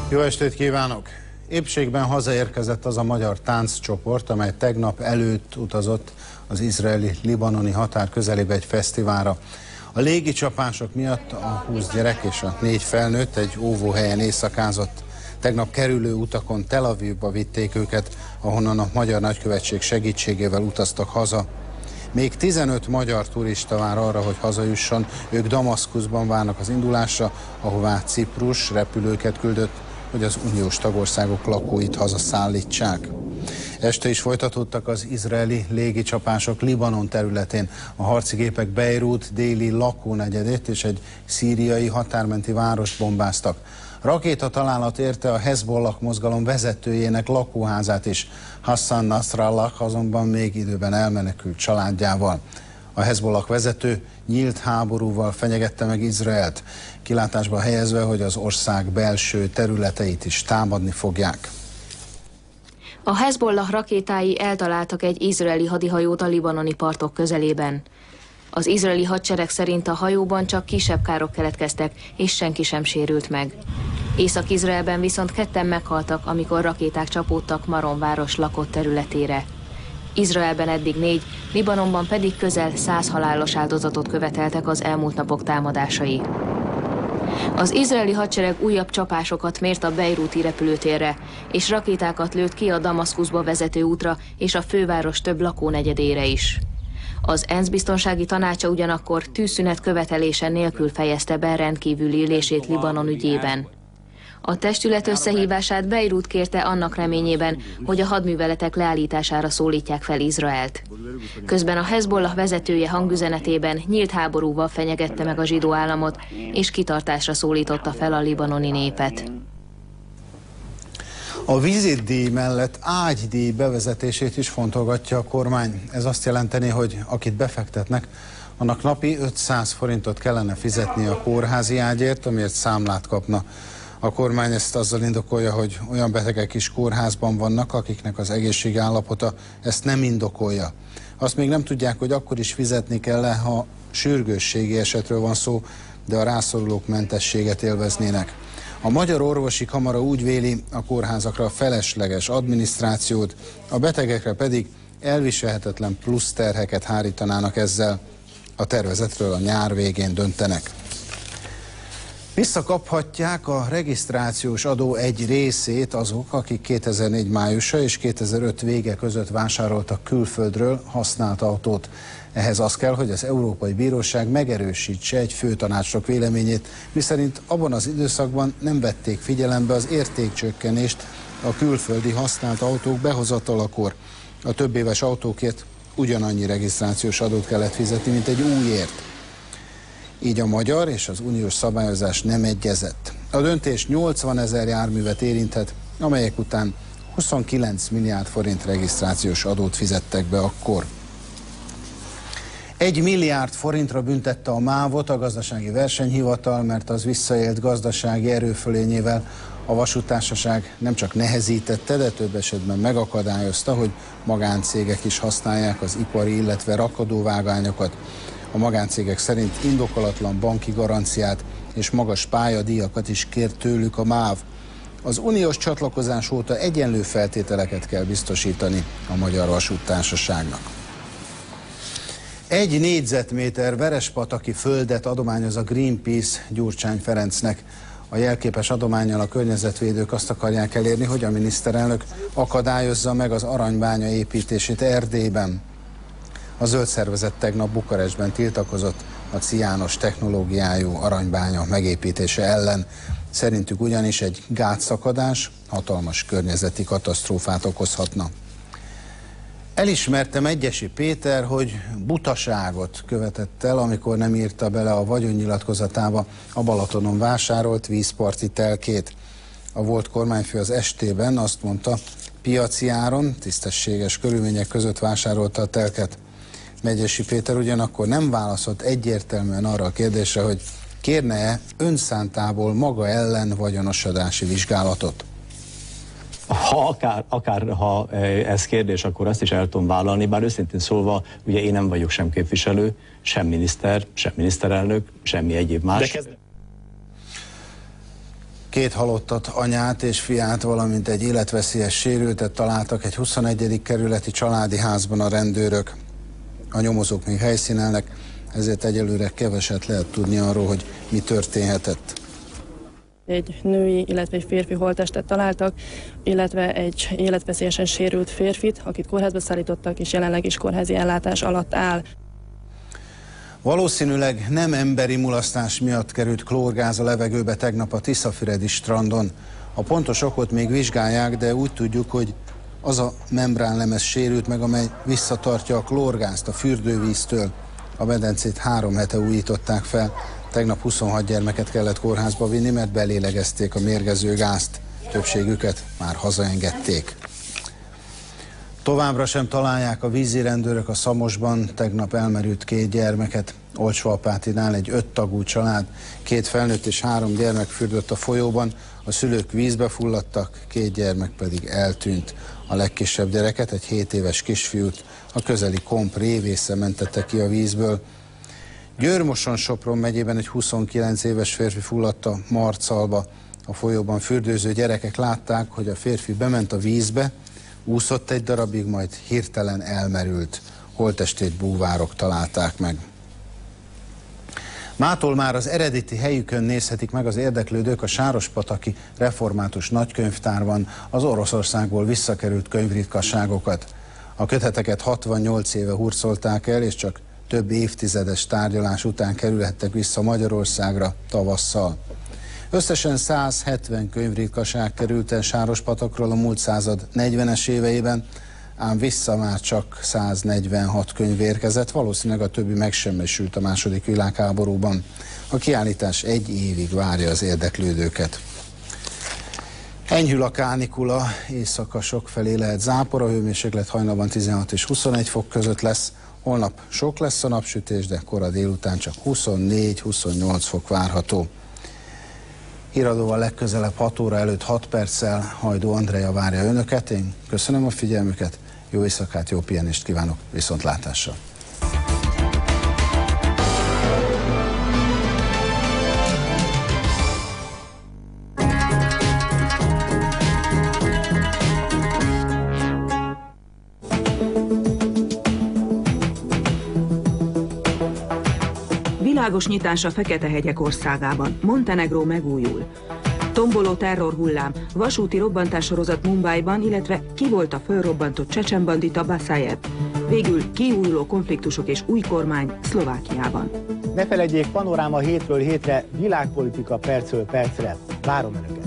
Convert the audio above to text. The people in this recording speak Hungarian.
Jó estét kívánok! Épségben hazaérkezett az a magyar tánccsoport, amely tegnap előtt utazott az izraeli-libanoni határ közelébe egy fesztiválra. A légicsapások miatt a 20 gyerek és a 4 felnőtt egy óvóhelyen éjszakázott. Tegnap kerülő utakon Tel Avivba vitték őket, ahonnan a magyar nagykövetség segítségével utaztak haza. Még 15 magyar turista vár arra, hogy hazajusson, ők Damaszkuszban várnak az indulásra, ahová Ciprus repülőket küldött, hogy az uniós tagországok lakóit hazaszállítsák. Este is folytatódtak az izraeli légicsapások Libanon területén. A harci gépek Beirut déli lakónegyedét és egy szíriai határmenti várost bombáztak. Rakétatalálat érte a Hezbollah mozgalom vezetőjének lakóházát is. Hassan Nasrallah azonban még időben elmenekült családjával. A Hezbollah vezető nyílt háborúval fenyegette meg Izraelt, kilátásba helyezve, hogy az ország belső területeit is támadni fogják. A Hezbollah rakétái eltaláltak egy izraeli hadihajót a libanoni partok közelében. Az izraeli hadsereg szerint a hajóban csak kisebb károk keletkeztek, és senki sem sérült meg. Észak-Izraelben viszont 2-en meghaltak, amikor rakéták csapódtak Maron város lakott területére. Izraelben eddig 4, Libanonban pedig közel 100 halálos áldozatot követeltek az elmúlt napok támadásai. Az izraeli hadsereg újabb csapásokat mért a beiruti repülőtérre, és rakétákat lőtt ki a Damaszkuszba vezető útra és a főváros több lakónegyedére is. Az ENSZ biztonsági tanácsa ugyanakkor tűzszünet követelése nélkül fejezte be rendkívüli ülését Libanon ügyében. A testület összehívását Beirut kérte annak reményében, hogy a hadműveletek leállítására szólítják fel Izraelt. Közben a Hezbollah vezetője hangüzenetében nyílt háborúval fenyegette meg a zsidó államot, és kitartásra szólította fel a libanoni népet. A vizitdíj mellett ágydíj bevezetését is fontolgatja a kormány. Ez azt jelenteni, hogy akit befektetnek, annak napi 500 forintot kellene fizetni a kórházi ágyért, amiért számlát kapna. A kormány ezt azzal indokolja, hogy olyan betegek is kórházban vannak, akiknek az egészségállapota ezt nem indokolja. Azt még nem tudják, hogy akkor is fizetni kell-e, ha sürgősségi esetről van szó, de a rászorulók mentességet élveznének. A Magyar Orvosi Kamara úgy véli, a kórházakra felesleges adminisztrációt, a betegekre pedig elviselhetetlen plusz terheket hárítanának ezzel. A tervezetről a nyár végén döntenek. Visszakaphatják a regisztrációs adó egy részét azok, akik 2004 májusa és 2005 vége között vásároltak külföldről használt autót. Ehhez az kell, hogy az Európai Bíróság megerősítse egy főtanácsnok véleményét, miszerint abban az időszakban nem vették figyelembe az értékcsökkenést a külföldi használt autók behozatalakor. A többéves autókért ugyanannyi regisztrációs adót kellett fizetni, mint egy újért. Így a magyar és az uniós szabályozás nem egyezett. A döntés 80 000 járművet érinthet, amelyek után 29 milliárd forint regisztrációs adót fizettek be akkor. 1 milliárd forintra büntette a MÁV-ot a Gazdasági Versenyhivatal, mert az visszaélt gazdasági erőfölényével. A vasúttársaság nem csak nehezítette, de több esetben megakadályozta, hogy magáncégek is használják az ipari, illetve rakadóvágányokat. A magáncégek szerint indokolatlan banki garanciát és magas pályadíjakat is kért tőlük a MÁV. Az uniós csatlakozás óta egyenlő feltételeket kell biztosítani a Magyar Vasúttársaságnak. 1 négyzetméter verespataki földet adományoz a Greenpeace Gyurcsány Ferencnek. A jelképes adománnyal a környezetvédők azt akarják elérni, hogy a miniszterelnök akadályozza meg az aranybánya építését Erdélyben. A zöld szervezet tegnap Bukarestben tiltakozott a ciános technológiájú aranybánya megépítése ellen. Szerintük ugyanis egy gátszakadás hatalmas környezeti katasztrófát okozhatna. Elismerte Medgyessy Péter, hogy butaságot követett el, amikor nem írta bele a vagyonnyilatkozatába a Balatonon vásárolt vízparti telkét. A volt kormányfő az ST-ben azt mondta, piaci áron, tisztességes körülmények között vásárolta a telket. Medgyessy Péter ugyanakkor nem válaszolt egyértelműen arra a kérdésre, hogy kérne-e önszántából maga ellen vagyonosodási vizsgálatot. Ha ez kérdés, akkor azt is el tudom vállalni, bár őszintén szólva, ugye én nem vagyok sem képviselő, sem miniszter, sem miniszterelnök, semmi egyéb más. 2 halottat, anyát és fiát, valamint egy életveszélyes sérültet találtak egy 21. kerületi családi házban a rendőrök. A nyomozók még helyszínelnek, ezért egyelőre keveset lehet tudni arról, hogy mi történhetett. Egy női, illetve egy férfi holttestet találtak, illetve egy életveszélyesen sérült férfit, akit kórházba szállítottak, és jelenleg is kórházi ellátás alatt áll. Valószínűleg nem emberi mulasztás miatt került klórgáz a levegőbe tegnap a Tiszafüredi strandon. A pontos okot még vizsgálják, de úgy tudjuk, hogy az a membránlemez sérült meg, amely visszatartja a klórgázt a fürdővíztől. A medencét 3 hete újították fel. Tegnap 26 gyermeket kellett kórházba vinni, mert belélegezték a mérgező gázt. Többségüket már hazaengedték. Továbbra sem találják a vízirendőrök a Szamosban tegnap elmerült 2 gyermeket. Olcsóapátinál egy 5 tagú család, 2 felnőtt és 3 gyermek fürdött a folyóban, a szülők vízbe fulladtak, 2 gyermek pedig eltűnt. A legkisebb gyereket, egy 7 éves kisfiút a közeli Komp révésze mentette ki a vízből. Győr-Moson-Sopron megyében egy 29 éves férfi fulladt a Marcalba. A folyóban fürdőző gyerekek látták, hogy a férfi bement a vízbe, úszott egy darabig, majd hirtelen elmerült. Holttestét búvárok találták meg. Mától már az eredeti helyükön nézhetik meg az érdeklődők a Sárospataki Református Nagykönyvtárban az Oroszországból visszakerült könyvritkaságokat. A köteteket 68 éve hurcolták el, és csak több évtizedes tárgyalás után kerülhettek vissza Magyarországra tavasszal. Összesen 170 könyvritkaság került el Sárospatakról a múlt század 40-es éveiben, ám vissza már csak 146 könyv érkezett, valószínűleg a többi megsemmisült a II. Világháborúban. A kiállítás 1 évig várja az érdeklődőket. Enyhül a kánikula, éjszaka sokfelé lehet zápor, a hőmérséklet hajnalban 16 és 21 fok között lesz. Holnap sok lesz a napsütés, de kora délután csak 24-28 fok várható. Híradóval legközelebb 6 óra előtt 6 perccel Hajdó Andrea várja önöket. Én köszönöm a figyelmüket, jó éjszakát, jó pihenést kívánok, viszontlátásra! Világos nyitás a Fekete-hegyek országában. Montenegró megújul. Tomboló terrorhullám, vasúti robbantássorozat Mumbaiban, illetve ki volt a fölrobbantott csecsenbandita Basajev. Végül kiújuló konfliktusok és új kormány Szlovákiában. Ne feledjék, Panoráma hétről hétre, világpolitika percről percre. Várom önöket!